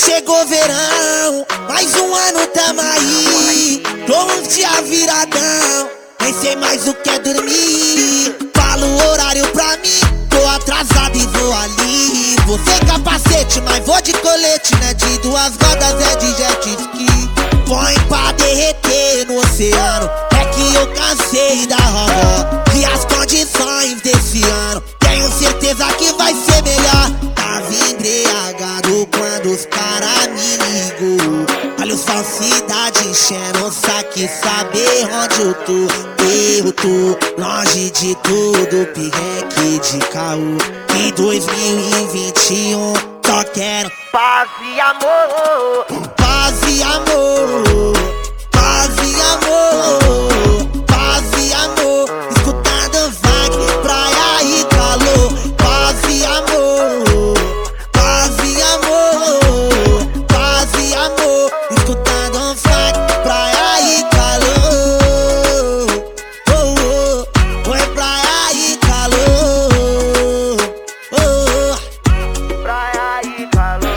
chegou o verão, mais um ano tamo aí. Tô uns dias viradão, nem sei mais o que é dormir. Fala o horário pra mim, tô atrasado e vou ali. Vou sem capacete, mas vou de colete, né? De duas rodas é de jet ski. Põe pra derreter no oceano, é que eu cansei da roda. E as condições desse ano, tenho certeza que vai ser melhor. Tava embriagado quando os cara me ligou. Olha os falsidade enchendo o saco e saber onde eu tô. Eu tô longe de tudo, pirreque de caô. Em 2021 só quero paz e amor, paz e amor, paz e amor, paz e amor. Escutando funk, praia e calor. Paz e amor, paz e amor, paz e amor. Escutando funk, praia e calor. Oh, oh, oi praia e calor. Oh, oh. praia e calor.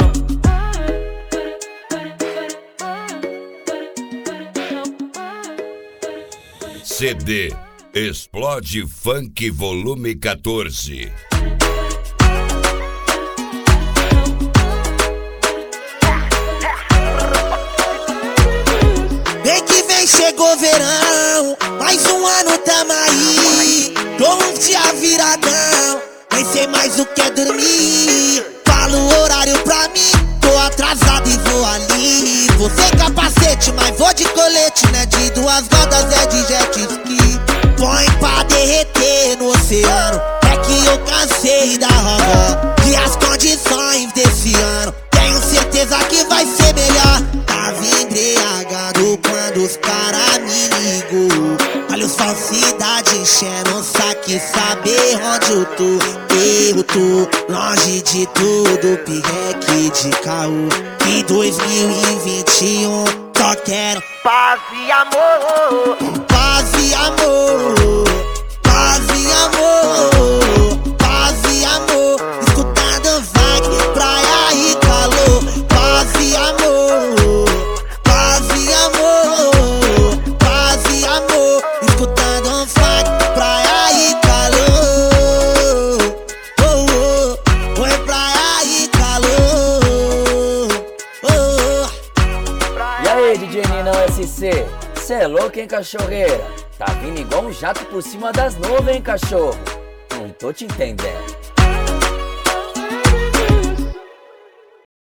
CD Explode Funk Volume 14. Vem que vem, chegou o verão, mais um ano tamo aí. Tô uns dias viradão, nem sei mais o que é dormir. Fala o horário pra mim, tô atrasado e vou ali. Vou sem capacete, mas vou de colete, né? De duas rodas é de jet ski. Põe pra derreter no oceano, é que eu cansei da roda. E as condições desse ano, tenho certeza que vai ser melhor. Tava embriagado quando os cara me ligou. Olha os falsidade enchendo o saco e saber onde eu tô. Eu tô longe de tudo, pirreque de caô. Em 2021 só quero Paz e amor, paz e amor, paz e amor, paz e amor. Escutando funk, praia e calor. Paz e amor, paz e amor, paz e amor. Escutando funk, praia e calor. Oh, oh, oi praia e calor. Oh, oh. E aí, DJ Ninão SC, cê é louco, hein, cachorreira? Tá vindo igual um jato por cima das nuvens, hein, cachorro? Não tô te entendendo.